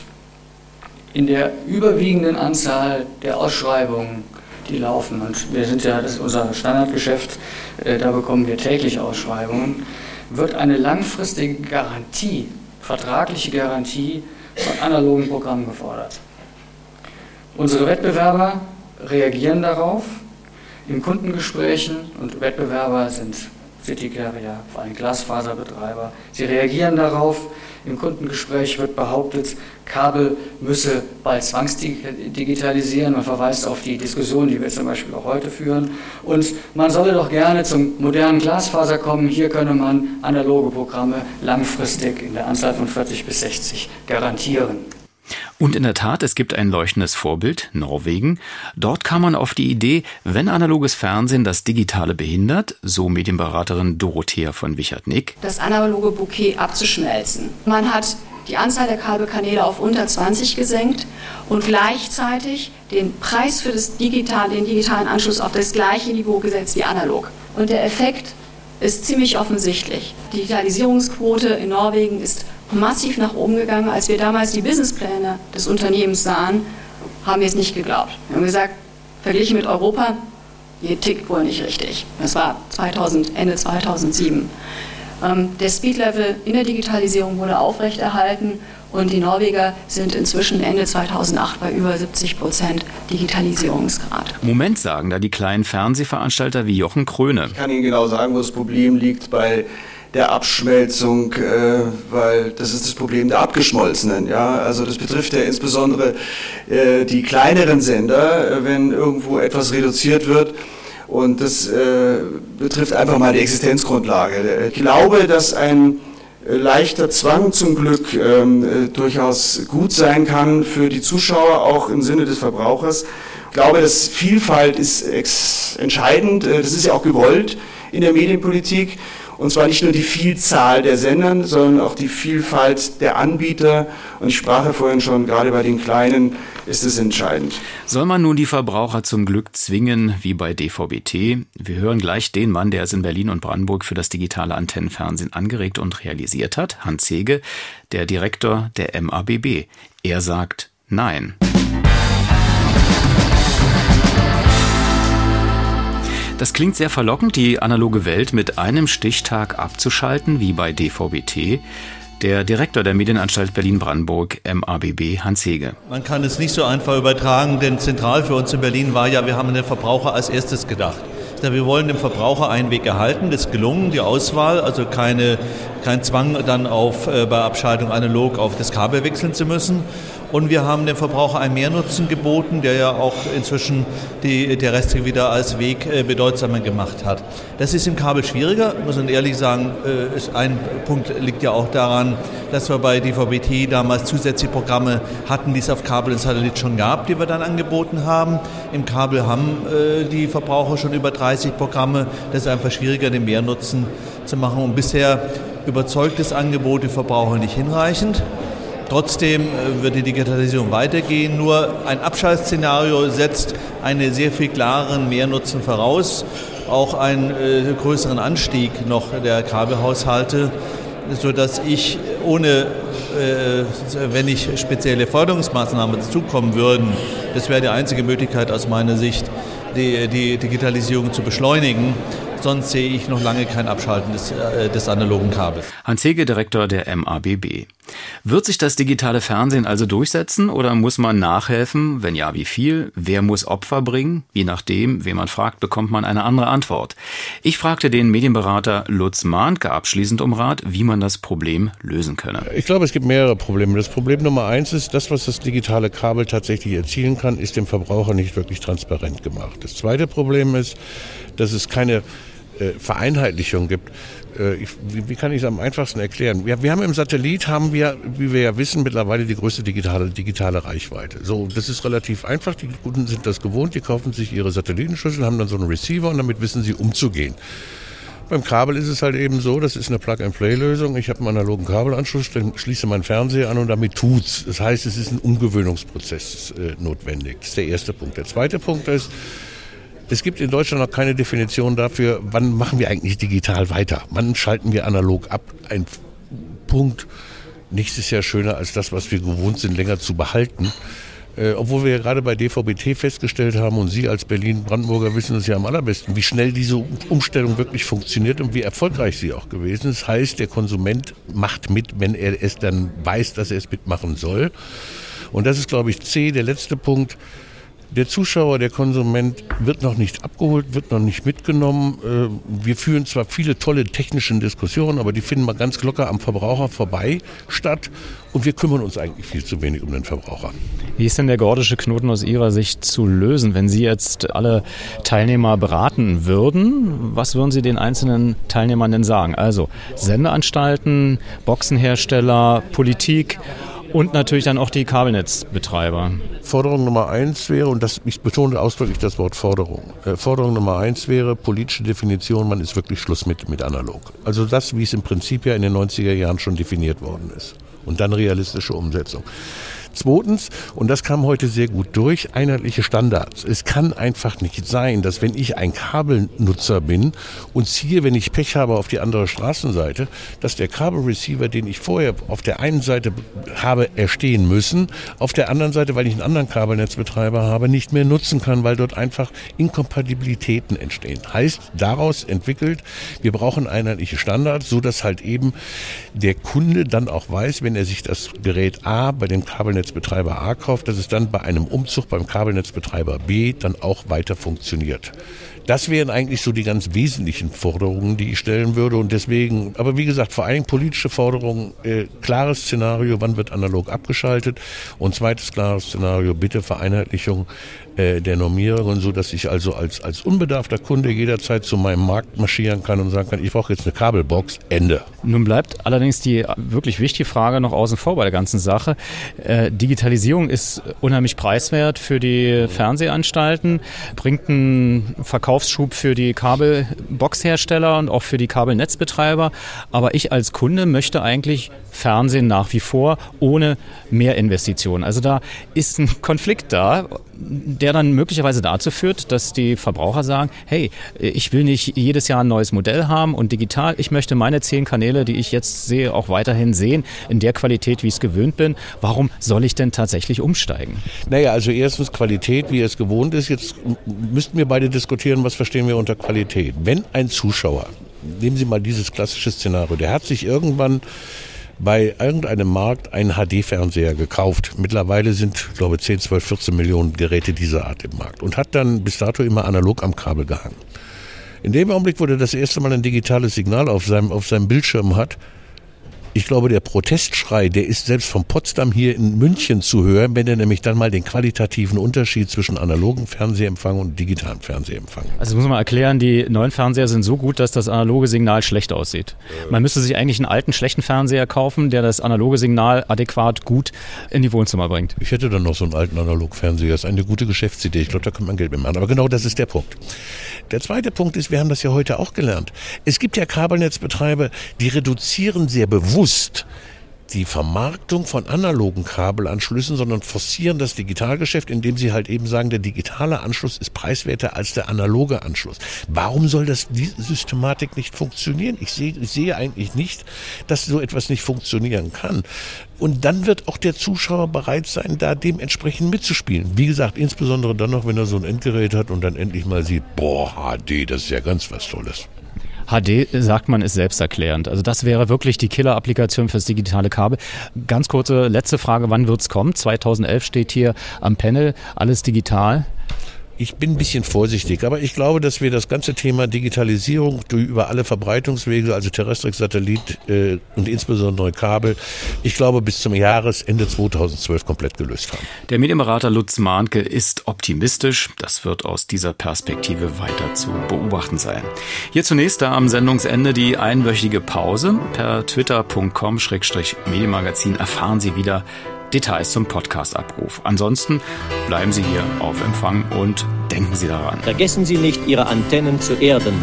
In der überwiegenden Anzahl der Ausschreibungen, die laufen, und das ist unser Standardgeschäft, da bekommen wir täglich Ausschreibungen, wird eine langfristige Garantie, vertragliche Garantie von analogen Programmen gefordert. Unsere Wettbewerber reagieren darauf in Kundengesprächen, und Wettbewerber sind Citycarrier, vor allem Glasfaserbetreiber. Sie reagieren darauf. Im Kundengespräch wird behauptet, Kabel müsse bald zwangsdigitalisieren. Man verweist auf die Diskussion, die wir zum Beispiel auch heute führen. Und man solle doch gerne zum modernen Glasfaser kommen. Hier könne man analoge Programme langfristig in der Anzahl von 40 bis 60 garantieren. Und in der Tat, es gibt ein leuchtendes Vorbild, Norwegen. Dort kam man auf die Idee, wenn analoges Fernsehen das Digitale behindert, so Medienberaterin Dorothea von Wichert-Nick, das analoge Bouquet abzuschmelzen. Man hat die Anzahl der Kabelkanäle auf unter 20 gesenkt und gleichzeitig den Preis für den digitalen Anschluss auf das gleiche Niveau gesetzt wie analog. Und der Effekt ist ziemlich offensichtlich. Die Digitalisierungsquote in Norwegen ist massiv nach oben gegangen. Als wir damals die Businesspläne des Unternehmens sahen, haben wir es nicht geglaubt. Wir haben gesagt, verglichen mit Europa, hier tickt wohl nicht richtig. Das war Ende 2007. Der Speedlevel in der Digitalisierung wurde aufrechterhalten und die Norweger sind inzwischen Ende 2008 bei über 70% Digitalisierungsgrad. Moment, sagen da die kleinen Fernsehveranstalter wie Jochen Kröne. Ich kann Ihnen genau sagen, wo das Problem liegt bei der Abschmelzung, weil das ist das Problem der Abgeschmolzenen. Ja? Also das betrifft ja insbesondere die kleineren Sender, wenn irgendwo etwas reduziert wird. Und das betrifft einfach mal die Existenzgrundlage. Ich glaube, dass ein leichter Zwang zum Glück durchaus gut sein kann für die Zuschauer, auch im Sinne des Verbrauchers. Ich glaube, dass Vielfalt ist entscheidend. Das ist ja auch gewollt in der Medienpolitik. Und zwar nicht nur die Vielzahl der Sendern, sondern auch die Vielfalt der Anbieter. Und ich sprach ja vorhin schon, gerade bei den Kleinen ist es entscheidend. Soll man nun die Verbraucher zum Glück zwingen, wie bei DVB-T? Wir hören gleich den Mann, der es in Berlin und Brandenburg für das digitale Antennenfernsehen angeregt und realisiert hat, Hans Hege, der Direktor der MABB. Er sagt Nein. Das klingt sehr verlockend, die analoge Welt mit einem Stichtag abzuschalten, wie bei DVB-T. Der Direktor der Medienanstalt Berlin-Brandenburg, MABB, Hans Hege. Man kann es nicht so einfach übertragen, denn zentral für uns in Berlin war ja, wir haben an den Verbraucher als erstes gedacht. Wir wollen dem Verbraucher einen Weg erhalten, das ist gelungen, die Auswahl, also kein Zwang dann bei Abschaltung analog auf das Kabel wechseln zu müssen. Und wir haben dem Verbraucher einen Mehrnutzen geboten, der ja auch inzwischen die Terrestrik wieder als Weg bedeutsamer gemacht hat. Das ist im Kabel schwieriger, muss man ehrlich sagen. Ein Punkt liegt ja auch daran, dass wir bei DVB-T damals zusätzliche Programme hatten, die es auf Kabel und Satellit schon gab, die wir dann angeboten haben. Im Kabel haben die Verbraucher schon über 30 Programme. Das ist einfach schwieriger, den Mehrnutzen zu machen. Und bisher überzeugt das Angebot die Verbraucher nicht hinreichend. Trotzdem wird die Digitalisierung weitergehen, nur ein Abschaltszenario setzt einen sehr viel klareren Mehrnutzen voraus, auch einen größeren Anstieg noch der Kabelhaushalte, sodass ich wenn nicht spezielle Förderungsmaßnahmen dazukommen würden, das wäre die einzige Möglichkeit aus meiner Sicht, die Digitalisierung zu beschleunigen. Sonst sehe ich noch lange kein Abschalten des analogen Kabels. Hans Hege, Direktor der MABB. Wird sich das digitale Fernsehen also durchsetzen oder muss man nachhelfen? Wenn ja, wie viel? Wer muss Opfer bringen? Je nachdem, wen man fragt, bekommt man eine andere Antwort. Ich fragte den Medienberater Lutz Mahnke abschließend um Rat, wie man das Problem lösen könne. Ich glaube, es gibt mehrere Probleme. Das Problem Nummer 1 ist, das, was das digitale Kabel tatsächlich erzielen kann, ist dem Verbraucher nicht wirklich transparent gemacht. Das zweite Problem ist, dass es keine Vereinheitlichung gibt. Wie kann ich es am einfachsten erklären? Wir haben im Satellit, wie wir ja wissen, mittlerweile die größte digitale Reichweite. So, das ist relativ einfach. Die Kunden sind das gewohnt, die kaufen sich ihre Satellitenschüssel, haben dann so einen Receiver und damit wissen sie umzugehen. Beim Kabel ist es halt eben so, das ist eine Plug-and-Play-Lösung. Ich habe einen analogen Kabelanschluss, dann schließe meinen Fernseher an und damit tut's. Das heißt, es ist ein Umgewöhnungsprozess notwendig. Das ist der erste Punkt. Der zweite Punkt ist, es gibt in Deutschland noch keine Definition dafür, wann machen wir eigentlich digital weiter. Wann schalten wir analog ab? Ein Punkt. Nichts ist ja schöner als das, was wir gewohnt sind, länger zu behalten. Obwohl wir ja gerade bei DVB-T festgestellt haben, und Sie als Berlin-Brandenburger wissen es ja am allerbesten, wie schnell diese Umstellung wirklich funktioniert und wie erfolgreich sie auch gewesen ist. Das heißt, der Konsument macht mit, wenn er es dann weiß, dass er es mitmachen soll. Und das ist, glaube ich, der letzte Punkt. Der Zuschauer, der Konsument wird noch nicht abgeholt, wird noch nicht mitgenommen. Wir führen zwar viele tolle technische Diskussionen, aber die finden mal ganz locker am Verbraucher vorbei statt. Und wir kümmern uns eigentlich viel zu wenig um den Verbraucher. Wie ist denn der gordische Knoten aus Ihrer Sicht zu lösen, wenn Sie jetzt alle Teilnehmer beraten würden? Was würden Sie den einzelnen Teilnehmern denn sagen? Also Sendeanstalten, Boxenhersteller, Politik und natürlich dann auch die Kabelnetzbetreiber. Forderung Nummer 1 wäre, und ich betone ausdrücklich das Wort Forderung. Forderung Nummer 1 wäre politische Definition, man ist wirklich Schluss mit analog. Also das, wie es im Prinzip ja in den 90er Jahren schon definiert worden ist. Und dann realistische Umsetzung. Zweitens, und das kam heute sehr gut durch, einheitliche Standards. Es kann einfach nicht sein, dass wenn ich ein Kabelnutzer bin und ziehe, wenn ich Pech habe, auf die andere Straßenseite, dass der Kabelreceiver, den ich vorher auf der einen Seite habe erstehen müssen, auf der anderen Seite, weil ich einen anderen Kabelnetzbetreiber habe, nicht mehr nutzen kann, weil dort einfach Inkompatibilitäten entstehen. Heißt, daraus entwickelt, wir brauchen einheitliche Standards, so dass halt eben der Kunde dann auch weiß, wenn er sich das Gerät A bei dem Kabelnetzbetreiber A kauft, dass es dann bei einem Umzug beim Kabelnetzbetreiber B dann auch weiter funktioniert. Das wären eigentlich so die ganz wesentlichen Forderungen, die ich stellen würde. Und deswegen, aber wie gesagt, vor allem politische Forderungen, klares Szenario, wann wird analog abgeschaltet? Und zweites klares Szenario, bitte Vereinheitlichung der Normierungen, so dass ich also als unbedarfter Kunde jederzeit zu meinem Markt marschieren kann und sagen kann, ich brauche jetzt eine Kabelbox, Ende. Nun bleibt allerdings die wirklich wichtige Frage noch außen vor bei der ganzen Sache. Digitalisierung ist unheimlich preiswert für die Fernsehanstalten, bringt einen Verkaufsschub für die Kabelboxhersteller und auch für die Kabelnetzbetreiber. Aber ich als Kunde möchte eigentlich Fernsehen nach wie vor ohne Mehrinvestitionen. Also da ist ein Konflikt da, der dann möglicherweise dazu führt, dass die Verbraucher sagen, hey, ich will nicht jedes Jahr ein neues Modell haben und digital, ich möchte meine 10 Kanäle, die ich jetzt sehe, auch weiterhin sehen, in der Qualität, wie ich es gewöhnt bin. Warum soll ich denn tatsächlich umsteigen? Naja, also erstens Qualität, wie es gewohnt ist. Jetzt müssten wir beide diskutieren, was verstehen wir unter Qualität. Wenn ein Zuschauer, nehmen Sie mal dieses klassische Szenario, der hat sich irgendwann bei irgendeinem Markt einen HD-Fernseher gekauft. Mittlerweile sind, ich glaube, 10, 12, 14 Millionen Geräte dieser Art im Markt und hat dann bis dato immer analog am Kabel gehangen. In dem Augenblick, wo er das erste Mal ein digitales Signal auf seinem Bildschirm hat, ich glaube, der Protestschrei, der ist selbst von Potsdam hier in München zu hören, wenn er nämlich dann mal den qualitativen Unterschied zwischen analogen Fernsehempfang und digitalem Fernsehempfang. Also muss man erklären, die neuen Fernseher sind so gut, dass das analoge Signal schlecht aussieht. Man müsste sich eigentlich einen alten, schlechten Fernseher kaufen, der das analoge Signal adäquat gut in die Wohnzimmer bringt. Ich hätte dann noch so einen alten Analogfernseher. Das ist eine gute Geschäftsidee. Ich glaube, da kann man Geld mitmachen. Aber genau das ist der Punkt. Der zweite Punkt ist, wir haben das ja heute auch gelernt. Es gibt ja Kabelnetzbetreiber, die reduzieren sehr bewusst die Vermarktung von analogen Kabelanschlüssen, sondern forcieren das Digitalgeschäft, indem sie halt eben sagen, der digitale Anschluss ist preiswerter als der analoge Anschluss. Warum soll diese Systematik nicht funktionieren? Ich sehe eigentlich nicht, dass so etwas nicht funktionieren kann. Und dann wird auch der Zuschauer bereit sein, da dementsprechend mitzuspielen. Wie gesagt, insbesondere dann noch, wenn er so ein Endgerät hat und dann endlich mal sieht, boah, HD, das ist ja ganz was Tolles. HD, sagt man, ist selbsterklärend. Also das wäre wirklich die Killer-Applikation fürs digitale Kabel. Ganz kurze letzte Frage, wann wird's kommen? 2011 steht hier am Panel, alles digital. Ich bin ein bisschen vorsichtig, aber ich glaube, dass wir das ganze Thema Digitalisierung über alle Verbreitungswege, also Terrestrik, Satellit und insbesondere Kabel, ich glaube, bis zum Jahresende 2012 komplett gelöst haben. Der Medienberater Lutz Mahnke ist optimistisch. Das wird aus dieser Perspektive weiter zu beobachten sein. Hier zunächst da am Sendungsende die einwöchige Pause. Per twitter.com/Medienmagazin erfahren Sie wieder Details zum Podcast-Abruf. Ansonsten bleiben Sie hier auf Empfang und denken Sie daran. Vergessen Sie nicht, Ihre Antennen zu erden.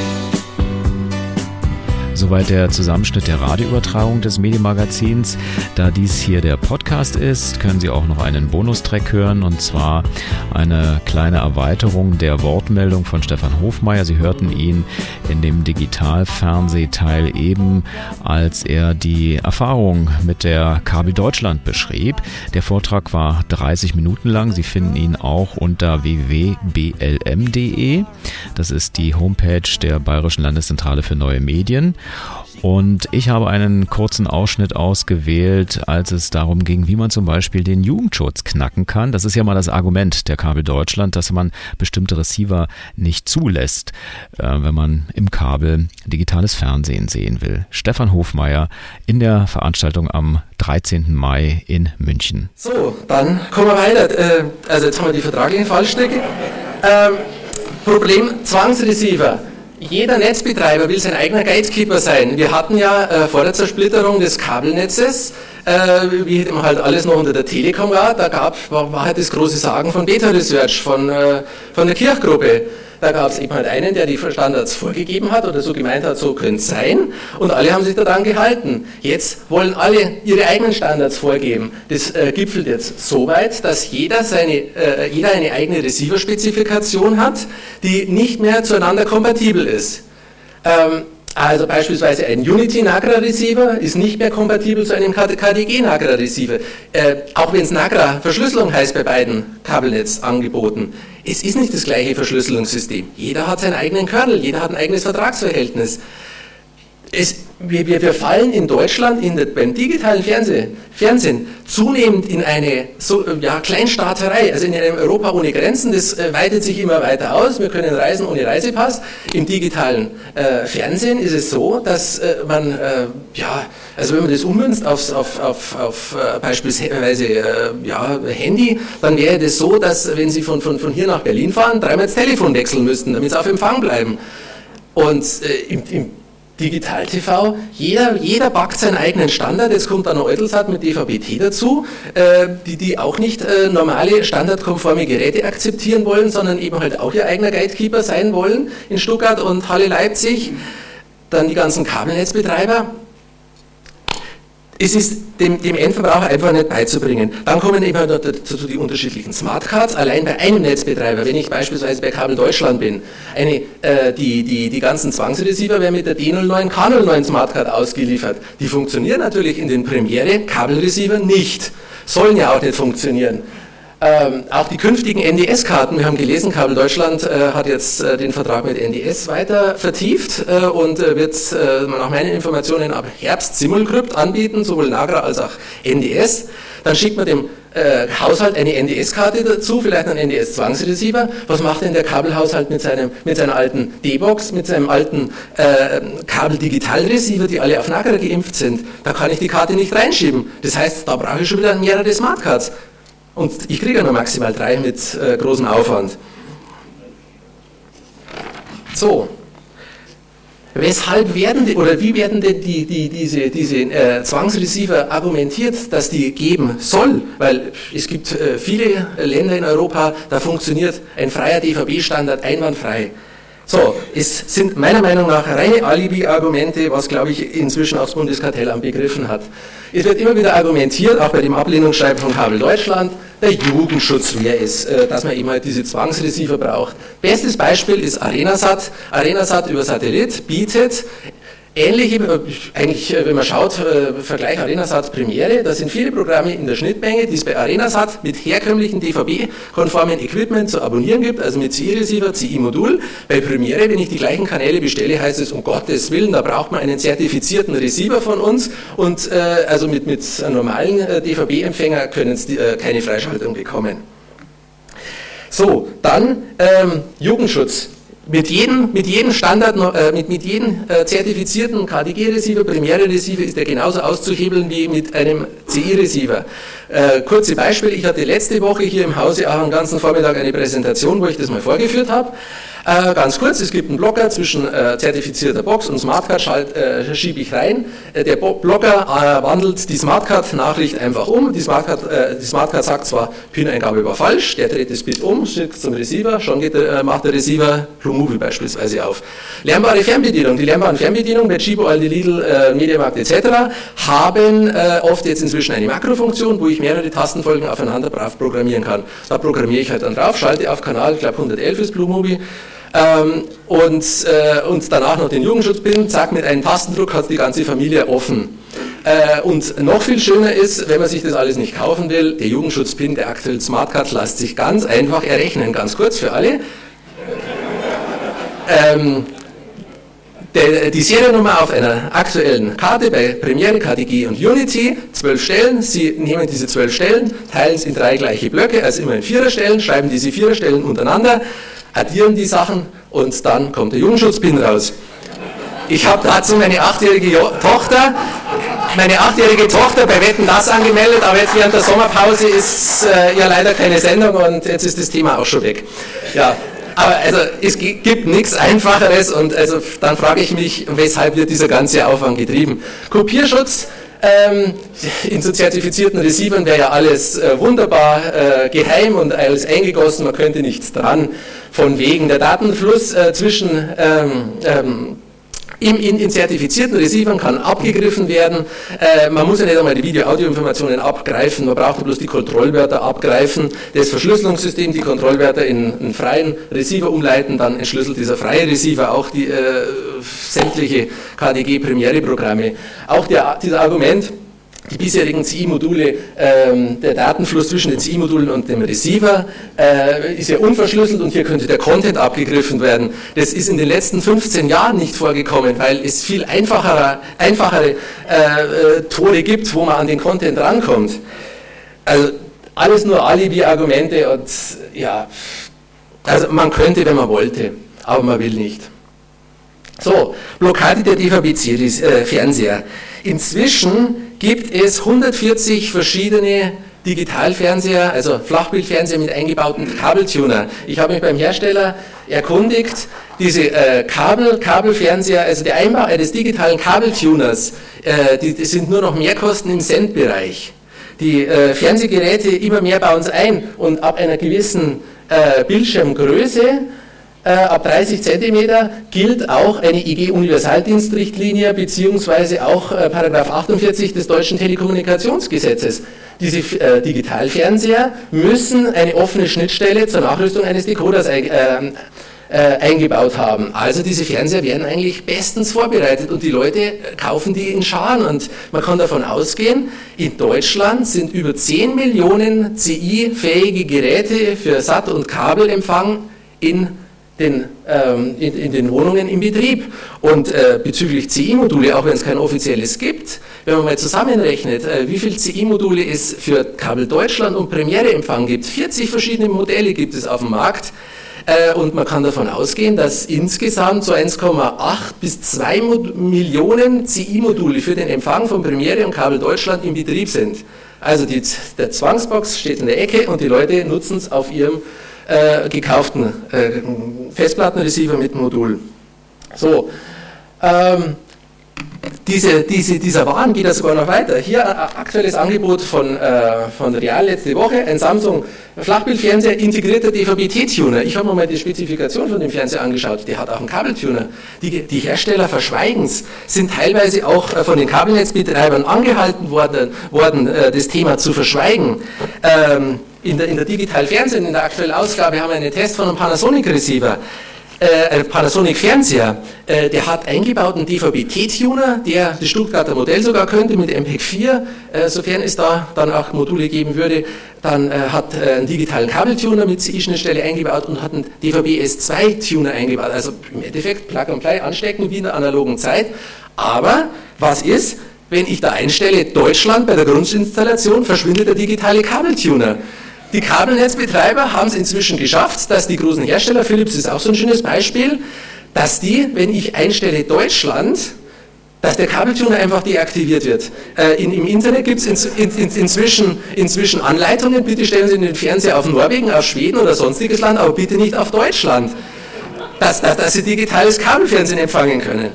Soweit der Zusammenschnitt der Radioübertragung des Medienmagazins. Da dies hier der Podcast ist, können Sie auch noch einen Bonustrack hören, und zwar eine kleine Erweiterung der Wortmeldung von Stefan Hofmeier. Sie hörten ihn in dem Digitalfernsehteil eben, als er die Erfahrung mit der Kabel Deutschland beschrieb. Der Vortrag war 30 Minuten lang. Sie finden ihn auch unter www.blm.de. Das ist die Homepage der Bayerischen Landeszentrale für neue Medien. Und ich habe einen kurzen Ausschnitt ausgewählt, als es darum ging, wie man zum Beispiel den Jugendschutz knacken kann. Das ist ja mal das Argument der Kabel Deutschland, dass man bestimmte Receiver nicht zulässt, wenn man im Kabel digitales Fernsehen sehen will. Stefan Hofmeier in der Veranstaltung am 13. Mai in München. So, dann kommen wir weiter. Also jetzt haben wir die vertraglichen Fallstricke. Problem Zwangsreceiver. Jeder Netzbetreiber will sein eigener Gatekeeper sein. Wir hatten ja vor der Zersplitterung des Kabelnetzes, wie halt alles noch unter der Telekom war, war halt das große Sagen von Beta Research, von der Kirchgruppe. Da gab es eben halt einen, der die Standards vorgegeben hat oder so gemeint hat, so könnte es sein, und alle haben sich daran gehalten. Jetzt wollen alle ihre eigenen Standards vorgeben. Das gipfelt jetzt so weit, dass jeder eine eigene Receiver-Spezifikation hat, die nicht mehr zueinander kompatibel ist. Also beispielsweise ein Unity Nagra Receiver ist nicht mehr kompatibel zu einem KDG Nagra Receiver. Auch wenn es Nagra Verschlüsselung heißt bei beiden Kabelnetzangeboten. Es ist nicht das gleiche Verschlüsselungssystem. Jeder hat seinen eigenen Kernel, jeder hat ein eigenes Vertragsverhältnis. Wir fallen in Deutschland beim digitalen Fernsehen zunehmend in eine Kleinstaaterei, also in einem Europa ohne Grenzen. Das weitet sich immer weiter aus. Wir können reisen ohne Reisepass. Im digitalen Fernsehen ist es so, dass man, also wenn man das ummünzt auf beispielsweise Handy, dann wäre das so, dass wenn Sie von hier nach Berlin fahren, dreimal das Telefon wechseln müssten, damit Sie auf Empfang bleiben. Und im Digital-TV, jeder backt seinen eigenen Standard. Jetzt kommt dann noch Eutelsat mit DVB-T dazu, die auch nicht normale, standardkonforme Geräte akzeptieren wollen, sondern eben halt auch ihr eigener Gatekeeper sein wollen in Stuttgart und Halle Leipzig. Dann die ganzen Kabelnetzbetreiber. Es ist dem Endverbraucher einfach nicht beizubringen. Dann kommen eben dazu die unterschiedlichen Smartcards. Allein bei einem Netzbetreiber, wenn ich beispielsweise bei Kabel Deutschland bin, die ganzen Zwangsreceiver werden mit der D09, K09 Smartcard ausgeliefert. Die funktionieren natürlich in den Premiere Kabelreceiver nicht. Sollen ja auch nicht funktionieren. Auch die künftigen NDS-Karten, wir haben gelesen, Kabel Deutschland hat jetzt den Vertrag mit NDS weiter vertieft und wird nach meinen Informationen ab Herbst Simulcrypt anbieten, sowohl Nagra als auch NDS. Dann schickt man dem Haushalt eine NDS-Karte dazu, vielleicht einen NDS-Zwangsreceiver. Was macht denn der Kabelhaushalt mit seiner alten D-Box, mit seinem alten Kabel-Digital-Receiver, die alle auf Nagra geimpft sind? Da kann ich die Karte nicht reinschieben. Das heißt, da brauche ich schon wieder mehrere Smartcards. Und ich kriege ja nur maximal 3 mit großem Aufwand. So. Wie werden denn diese Zwangsreceiver argumentiert, dass die geben soll? Weil es gibt viele Länder in Europa, da funktioniert ein freier DVB-Standard einwandfrei. So, es sind meiner Meinung nach reine Alibi-Argumente, was, glaube ich, inzwischen auch das Bundeskartellamt begriffen hat. Es wird immer wieder argumentiert, auch bei dem Ablehnungsschreiben von Kabel Deutschland, der Jugendschutz wäre es, dass man eben halt diese Zwangsreceiver braucht. Bestes Beispiel ist ArenaSat. ArenaSat über Satellit bietet ähnliche, eigentlich, wenn man schaut, Vergleich ArenaSat Premiere, da sind viele Programme in der Schnittmenge, die es bei ArenaSat mit herkömmlichen DVB-konformen Equipment zu abonnieren gibt, also mit CI-Receiver, CI-Modul. Bei Premiere, wenn ich die gleichen Kanäle bestelle, heißt es, um Gottes Willen, da braucht man einen zertifizierten Receiver von uns und also mit einem normalen DVB-Empfänger können Sie keine Freischaltung bekommen. So, dann Jugendschutz. Mit jedem Standard, mit jedem zertifizierten KDG-Receiver, Premiere-Receiver ist der genauso auszuhebeln wie mit einem CI-Receiver. Kurze Beispiele, ich hatte letzte Woche hier im Hause auch einen ganzen Vormittag eine Präsentation, wo ich das mal vorgeführt habe. Ganz kurz, es gibt einen Blocker zwischen zertifizierter Box und Smartcard, schiebe ich rein. Der Blocker wandelt die Smartcard-Nachricht einfach um. Die Smartcard sagt zwar, PIN-Eingabe war falsch, der dreht das Bit um, schickt es zum Receiver, schon macht der Receiver Bluemovie beispielsweise auf. Lernbare Fernbedienung. Die lernbaren Fernbedienungen bei Chibo, Aldi, Lidl, Mediamarkt etc. haben oft jetzt inzwischen eine Makrofunktion, wo ich mehrere Tastenfolgen aufeinander brav programmieren kann. Da programmiere ich halt dann drauf, schalte auf Kanal, ich glaube 111 ist Bluemovie. Und danach noch den Jugendschutz-Pin, zack, mit einem Tastendruck hat die ganze Familie offen. Und noch viel schöner ist, wenn man sich das alles nicht kaufen will, der Jugendschutz-Pin der aktuellen Smartcard lässt sich ganz einfach errechnen, ganz kurz für alle. Die Seriennummer auf einer aktuellen Karte bei Premiere, KDG und Unity, 12 Stellen. Sie nehmen diese 12 Stellen, teilen es in 3 gleiche Blöcke, also immer in 4er-Stellen, schreiben diese 4er-Stellen untereinander, addieren die Sachen und dann kommt der Jugendschutz-Pin raus. Ich habe dazu meine 8-jährige Tochter bei Wetten, das angemeldet, aber jetzt während der Sommerpause ist ja leider keine Sendung und jetzt ist das Thema auch schon weg. Ja, aber also es gibt nichts Einfacheres und also dann frage ich mich, weshalb wird dieser ganze Aufwand getrieben. Kopierschutz. In so zertifizierten Receivern wäre ja alles wunderbar geheim und alles eingegossen, man könnte nichts dran. Von wegen der Datenfluss zwischen in zertifizierten Receivern kann abgegriffen werden. Man muss ja nicht einmal die Video-Audio-Informationen abgreifen, man braucht bloß die Kontrollwörter abgreifen, das Verschlüsselungssystem, die Kontrollwörter in einen freien Receiver umleiten, dann entschlüsselt dieser freie Receiver auch die sämtliche KDG-Premiere-Programme. Auch dieses Argument, die bisherigen CI-Module, der Datenfluss zwischen den CI-Modulen und dem Receiver ist ja unverschlüsselt und hier könnte der Content abgegriffen werden. Das ist in den letzten 15 Jahren nicht vorgekommen, weil es viel einfachere Tore gibt, wo man an den Content rankommt. Also alles nur Alibi-Argumente und ja, also man könnte, wenn man wollte, aber man will nicht. So, Blockade der DVB-Fernseher. Inzwischen gibt es 140 verschiedene Digitalfernseher, also Flachbildfernseher mit eingebauten Kabeltuner. Ich habe mich beim Hersteller erkundigt, diese Kabelfernseher, also der Einbau eines digitalen Kabeltuners, die sind nur noch Mehrkosten im Centbereich. Die Fernsehgeräte immer mehr bauen es ein und ab einer gewissen Bildschirmgröße, ab 30 cm gilt auch eine IG-Universaldienstrichtlinie beziehungsweise auch Paragraph 48 des Deutschen Telekommunikationsgesetzes. Diese Digitalfernseher müssen eine offene Schnittstelle zur Nachrüstung eines Decoders eingebaut haben. Also diese Fernseher werden eigentlich bestens vorbereitet und die Leute kaufen die in Scharen und man kann davon ausgehen, in Deutschland sind über 10 Millionen CI-fähige Geräte für Sat- und Kabelempfang in den Wohnungen im Betrieb. Und bezüglich CI-Module, auch wenn es kein offizielles gibt, wenn man mal zusammenrechnet, wie viele CI-Module es für Kabel Deutschland und Premiere-Empfang gibt, 40 verschiedene Modelle gibt es auf dem Markt, und man kann davon ausgehen, dass insgesamt so 1,8 bis 2 Millionen CI-Module für den Empfang von Premiere und Kabel Deutschland im Betrieb sind. Also der Zwangsbox steht in der Ecke und die Leute nutzen es auf ihrem gekauften Festplattenreceiver mit Modul. So, Dieser Wahn geht ja sogar noch weiter. Hier ein aktuelles Angebot von Real letzte Woche, ein Samsung Flachbildfernseher, integrierter DVB-T-Tuner. Ich habe mir mal die Spezifikation von dem Fernseher angeschaut, der hat auch einen Kabeltuner. Die Hersteller verschweigen es, sind teilweise auch von den Kabelnetzbetreibern angehalten worden, das Thema zu verschweigen. In der Digital Fernsehen, in der aktuellen Ausgabe, haben wir einen Test von einem Panasonic-Receiver. Panasonic-Fernseher, der hat eingebauten DVB-T-Tuner, der das Stuttgarter Modell sogar könnte mit MPEG 4, sofern es da dann auch Module geben würde. Dann hat einen digitalen Kabeltuner mit CI-Schnittstelle eingebaut und hat einen DVB-S2-Tuner eingebaut. Also im Endeffekt Plug and Play anstecken wie in der analogen Zeit. Aber was ist, wenn ich da einstelle Deutschland bei der Grundinstallation, verschwindet der digitale Kabeltuner? Die Kabelnetzbetreiber haben es inzwischen geschafft, dass die großen Hersteller, Philips ist auch so ein schönes Beispiel, dass die, wenn ich einstelle Deutschland, dass der Kabeltuner einfach deaktiviert wird. Im Internet gibt es inzwischen Anleitungen, bitte stellen Sie den Fernseher auf Norwegen, auf Schweden oder sonstiges Land, aber bitte nicht auf Deutschland, dass Sie digitales Kabelfernsehen empfangen können.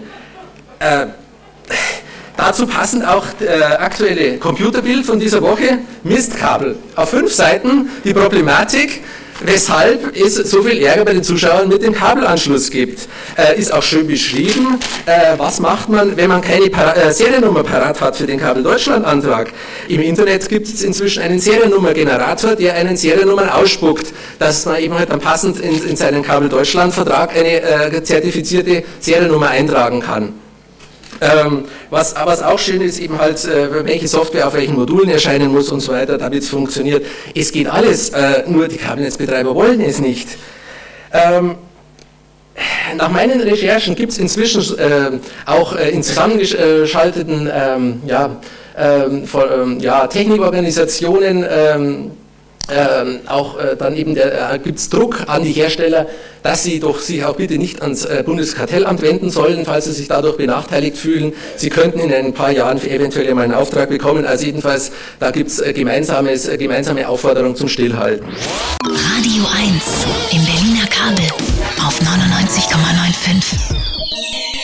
Dazu passend auch aktuelle Computerbild von dieser Woche, Mistkabel. Auf 5 Seiten die Problematik, weshalb es so viel Ärger bei den Zuschauern mit dem Kabelanschluss gibt. Ist auch schön beschrieben, was macht man, wenn man keine Seriennummer parat hat für den Kabel Deutschland-Antrag. Im Internet gibt es inzwischen einen Seriennummergenerator, der einen Seriennummern ausspuckt, dass man eben halt dann passend in seinen Kabel Deutschland-Vertrag eine zertifizierte Seriennummer eintragen kann. Was auch schön ist, eben halt, welche Software auf welchen Modulen erscheinen muss und so weiter, damit es funktioniert. Es geht alles, nur die Kabelnetzbetreiber wollen es nicht. Nach meinen Recherchen gibt es inzwischen auch in zusammengeschalteten Technikorganisationen dann eben gibt es Druck an die Hersteller, dass sie doch sich auch bitte nicht ans Bundeskartellamt wenden sollen, falls sie sich dadurch benachteiligt fühlen. Sie könnten in ein paar Jahren eventuell mal einen Auftrag bekommen. Also jedenfalls, da gibt es gemeinsame Aufforderung zum Stillhalten. Radio 1 im Berliner Kabel auf 99,95.